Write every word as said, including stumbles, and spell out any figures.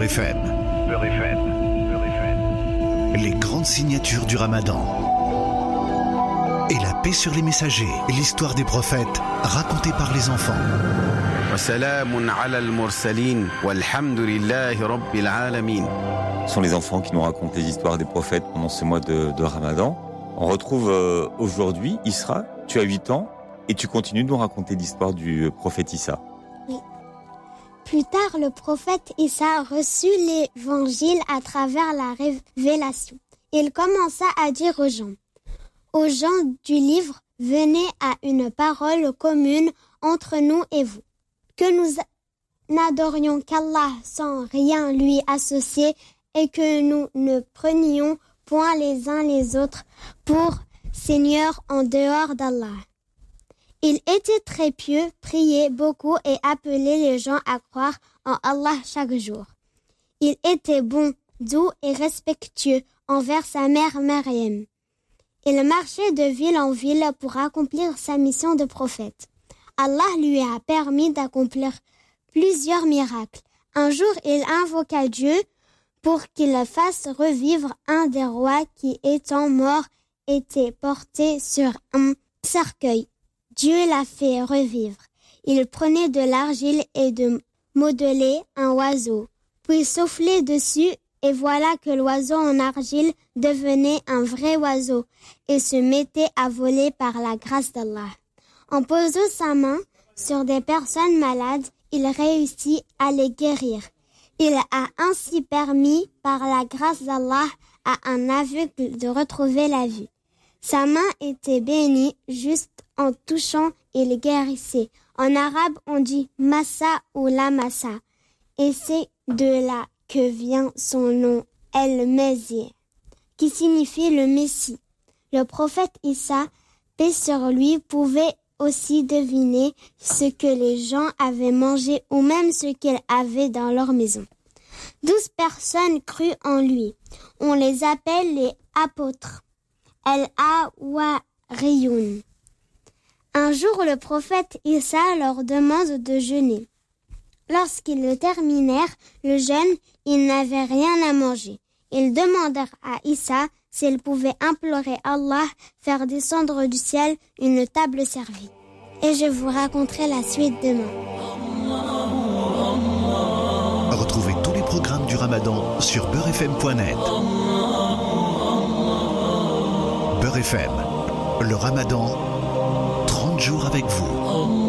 Beurre F M. Beurre F M. Beurre F M. Les grandes signatures du Ramadan. Et la paix sur les messagers. L'histoire des prophètes racontée par les enfants. Ce sont les enfants qui nous racontent les histoires des prophètes pendant ce mois de, de Ramadan. On retrouve euh, aujourd'hui Isra, tu as huit ans et tu continues de nous raconter l'histoire du prophète Issa. Oui. Plus tard, le prophète Issa reçut l'évangile à travers la révélation. Il commença à dire aux gens, aux gens du livre, venez à une parole commune entre nous et vous. Que nous n'adorions qu'Allah sans rien lui associer et que nous ne prenions point les uns les autres pour seigneurs en dehors d'Allah. Il était très pieux, priait beaucoup et appelait les gens à croire en Allah chaque jour. Il était bon, doux et respectueux envers sa mère Maryam. Il marchait de ville en ville pour accomplir sa mission de prophète. Allah lui a permis d'accomplir plusieurs miracles. Un jour, il invoqua Dieu pour qu'il fasse revivre un des rois qui, étant mort, était porté sur un cercueil. Dieu l'a fait revivre. Il prenait de l'argile et de modelait un oiseau, puis soufflait dessus, et voilà que l'oiseau en argile devenait un vrai oiseau et se mettait à voler par la grâce d'Allah. En posant sa main sur des personnes malades, il réussit à les guérir. Il a ainsi permis, par la grâce d'Allah, à un aveugle de retrouver la vue. Sa main était bénie, juste en touchant, il guérissait. En arabe, on dit « massa » ou « la massa », et c'est de là que vient son nom, El-Messie, qui signifie le Messie. Le prophète Issa, paix sur lui, pouvait aussi deviner ce que les gens avaient mangé ou même ce qu'ils avaient dans leur maison. Douze personnes crurent en lui. On les appelle les apôtres. El-Awariyun. Un jour, le prophète Issa leur demande de jeûner. Lorsqu'ils le terminèrent, le jeûne, ils n'avaient rien à manger. Ils demandèrent à Issa s'il pouvait implorer Allah, faire descendre du ciel une table servie. Et je vous raconterai la suite demain. Retrouvez tous les programmes du Ramadan sur beurre f m point net. Beurre F M, le Ramadan, trente jours avec vous.